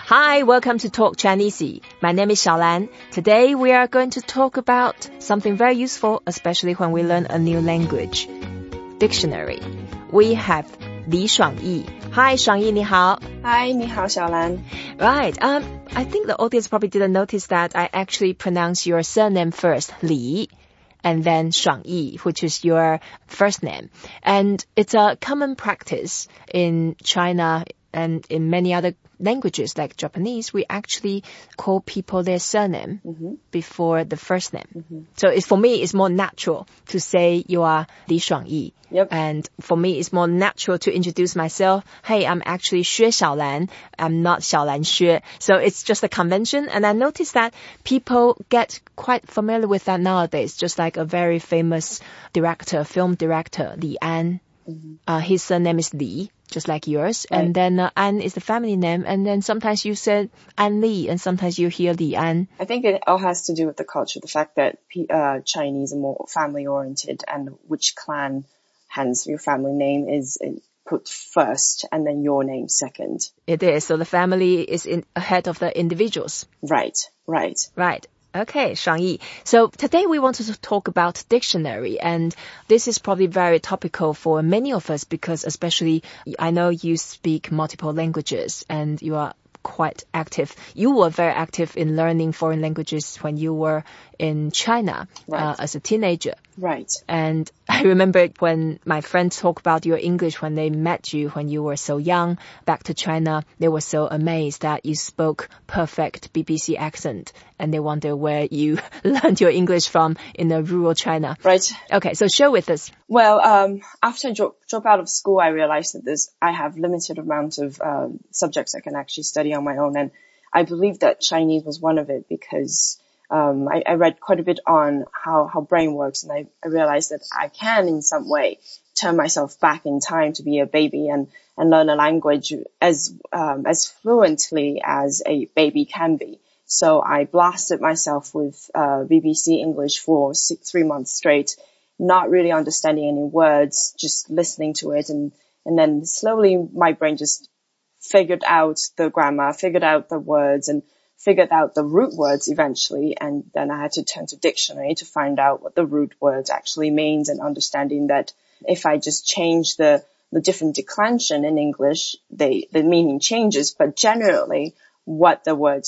Hi, welcome to Talk Chinese. My name is Xiaolan. Today we are going to talk about something very useful, especially when we learn a new language. Dictionary. We have Li Shuangyi. Hi, Shuangyi, 你好. Hi, 你好, Xiaolan. Right. I think the audience probably didn't notice that I actually pronounce your surname first, Li, and then Shuangyi, which is your first name. And it's a common practice in China and in many other languages like Japanese. We actually call people their surname before the first name. So for me, it's more natural to say you are Li Shuangyi. Yep. And for me, it's more natural to introduce myself. Hey, I'm actually Xue Xiaolan. I'm not Xiaolan Xue. So it's just a convention. And I noticed that people get quite familiar with that nowadays, just like a very famous director, film director, Li An. His surname is Li, just like yours. Right. And then An is the family name. And then sometimes you said An Li, and sometimes you hear Li An. I think it all has to do with the culture, the fact that Chinese are more family-oriented, and which clan, hence your family name, is put first, and then your name second. It is. So the family is ahead of the individuals. Right. Right. Okay, Shuangyi. So today we want to talk about dictionary, and this is probably very topical for many of us because especially I know you speak multiple languages and you are quite active. You were very active in learning foreign languages when you were in China as a teenager. Right. And I remember when my friends talk about your English when they met you when you were so young back to China, they were so amazed that you spoke perfect BBC accent and they wonder where you learned your English from in a rural China. Right. Okay, so share with us. Well, after I drop out of school, I realized that I have limited amount of subjects I can actually study on my own, and I believe that Chinese was one of it because I read quite a bit on how brain works, and I realized that I can in some way turn myself back in time to be a baby and learn a language as fluently as a baby can be. So I blasted myself with BBC English for 3 months straight, not really understanding any words, just listening to it, and then slowly my brain just figured out the grammar, figured out the words, and figured out the root words eventually, and then I had to turn to dictionary to find out what the root words actually means, and understanding that if I just change the different declension in English, the meaning changes, but generally what the word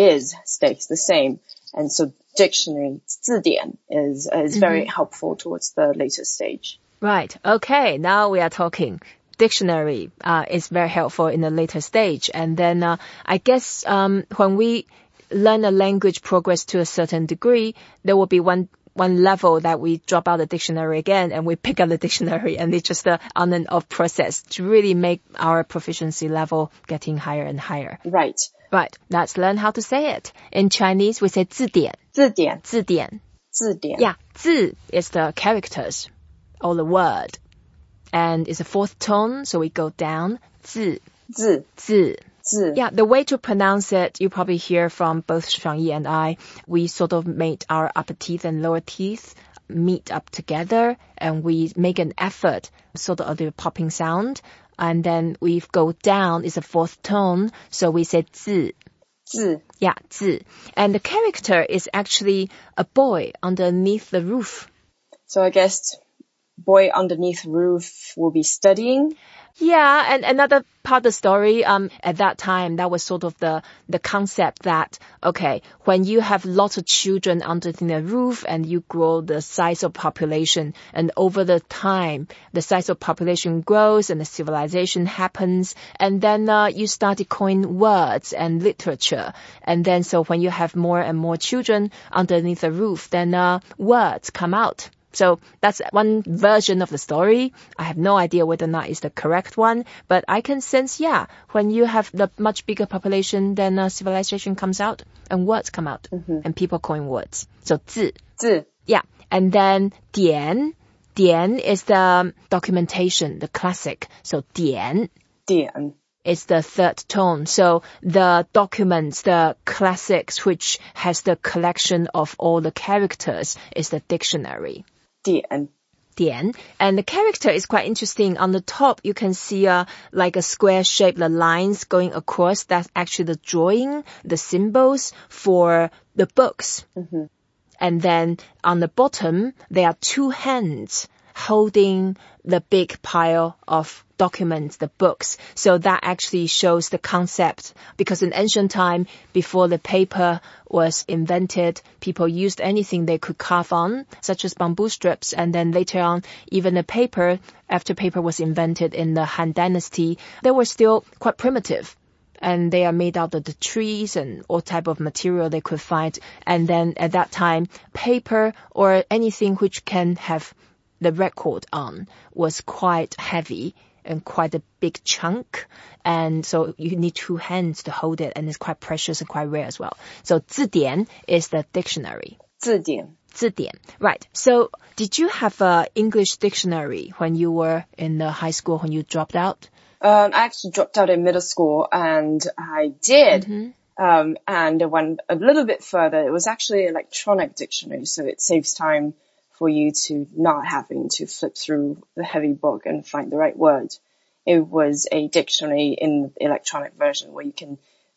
stays the same. And so dictionary, 字典, is very helpful towards the later stage. Right. Okay. Now we are talking. Dictionary is very helpful in the later stage. And then I guess when we learn a language progress to a certain degree, there will be one level that we drop out the dictionary again and we pick up the dictionary, and it's just an on and off process to really make our proficiency level getting higher and higher. Right. Right. Let's learn how to say it. In Chinese, we say 字典. 字典. 字典. 字典. Yeah. 字 is the characters or the word. And it's a fourth tone, so we go down. 字. 字. 字. 字. Yeah, the way to pronounce it, you probably hear from both Shuangyi and I. We sort of made our upper teeth and lower teeth meet up together, and we make an effort, sort of the popping sound. And then we go down, it's a fourth tone, so we say 字. 字. Yeah, 字. And the character is actually a boy underneath the roof. So I guess boy underneath roof will be studying. Yeah, and another part of the story, at that time, that was sort of the concept that, okay, when you have lots of children underneath the roof and you grow the size of population, and over the time, the size of population grows and the civilization happens, and then you start to coin words and literature. And then so when you have more and more children underneath the roof, then words come out. So that's one version of the story. I have no idea whether or not it's the correct one, but I can sense, yeah, when you have the much bigger population, then civilization comes out and words come out, and people coin words. So 字. 字. Yeah. And then 典. 典 is the documentation, the classic. So 典. 典. It's the third tone. So the documents, the classics, which has the collection of all the characters, is the dictionary. 典. 点. And the character is quite interesting. On the top, you can see like a square shape, the lines going across. That's actually the drawing, the symbols for the books. Mm-hmm. And then on the bottom, there are two hands holding the big pile of documents, the books. So that actually shows the concept, because in ancient time, before the paper was invented, people used anything they could carve on, such as bamboo strips. And then later on, even the paper, after paper was invented in the Han Dynasty, they were still quite primitive. And they are made out of the trees and all type of material they could find. And then at that time, paper or anything which can have the record on was quite heavy and quite a big chunk. And so you need two hands to hold it, and it's quite precious and quite rare as well. So 字典 is the dictionary. 字典. 字典. Right. So did you have a English dictionary when you were in the high school, when you dropped out? I actually dropped out in middle school, and I did. Mm-hmm. And I went a little bit further. It was actually an electronic dictionary, so it saves time for you to not having to flip through the heavy book and find the right word. It was a dictionary in the electronic version where you can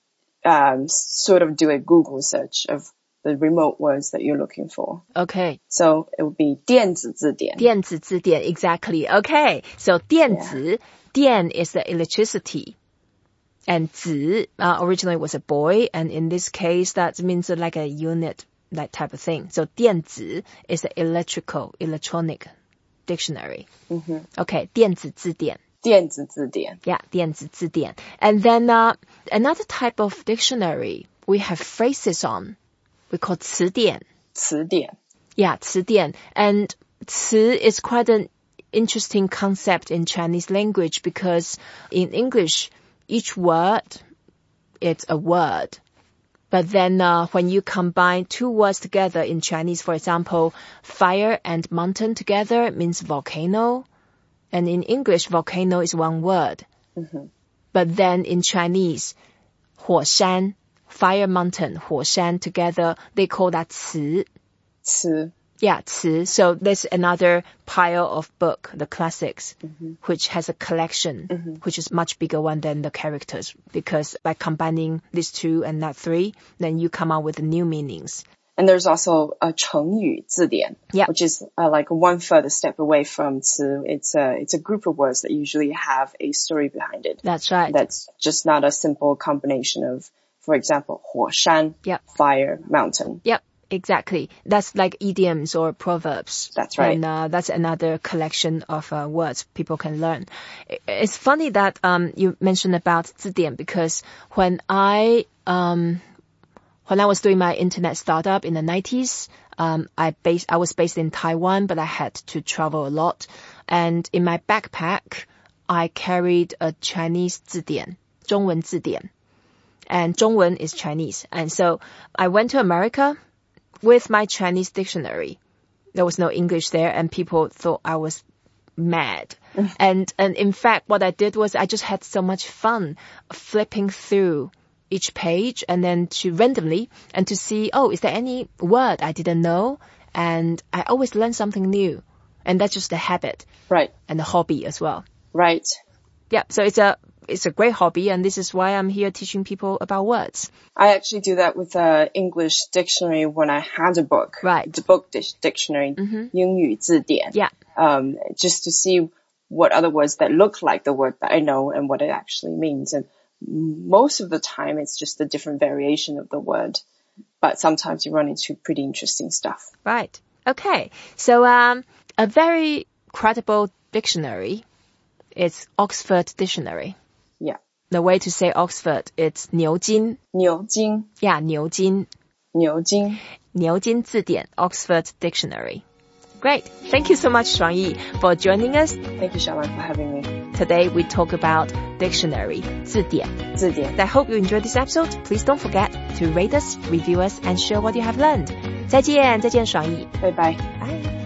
sort of do a Google search of the remote words that you're looking for. Okay. So it would be 电子字典. 电子字典, exactly. Okay. So 电子, 电 is the electricity. And 子, originally was a boy. And in this case, that means like a unit, that type of thing. So 电子 is the electronic dictionary. Mm-hmm. Okay. 电子字典. 电子字典. Yeah, 电子字典. And then another type of dictionary we have phrases on. We call 词典. 词典. Yeah, 词典. And 词 is quite an interesting concept in Chinese language, because in English, each word, it's a word. But then when you combine two words together in Chinese, for example, fire and mountain together means volcano. And in English, volcano is one word. Mm-hmm. But then in Chinese, 火山, fire mountain, 火山 together, they call that 词. 词. Yeah, 词. So there's another pile of book, the classics, mm-hmm. which has a collection, mm-hmm. which is much bigger one than the characters. Because by combining these two and that three, then you come out with new meanings. And there's also a 成语字典, yeah. which is like one further step away from 词. It's a group of words that usually have a story behind it. That's right. That's just not a simple combination of, for example, 火山, yep. fire, mountain. Yep, exactly. That's like idioms or proverbs. That's right. And that's another collection of words people can learn. It's funny that you mentioned about 字典, because when I was doing my internet startup in the 90s, I was based in Taiwan, but I had to travel a lot. And in my backpack, I carried a Chinese 字典, 中文字典. And 中文 is Chinese. And so I went to America with my Chinese dictionary. There was no English there, and people thought I was mad. And in fact, what I did was I just had so much fun flipping through each page and then to randomly and to see, oh, is there any word I didn't know? And I always learn something new. And that's just a habit. Right. And a hobby as well. Right. Yeah. So it's a great hobby, and this is why I'm here teaching people about words. I actually do that with the English dictionary when I had a book. Right. The book dictionary, mm-hmm. 英语字典. Yeah. Just to see what other words that look like the word that I know and what it actually means. And most of the time it's just a different variation of the word. But sometimes you run into pretty interesting stuff. Right. Okay. So a very credible dictionary is Oxford Dictionary. Yeah. The way to say Oxford, it's 牛津. 牛津. Yeah, 牛津. 牛津. 牛津字典, Oxford Dictionary. Great. Thank you so much, Shuang Yi, for joining us. Thank you, Sharon, for having me. Today we talk about dictionary, 字典. 字典. I hope you enjoyed this episode. Please don't forget to rate us, review us, and share what you have learned. 再见，爽义。 拜拜。 Bye.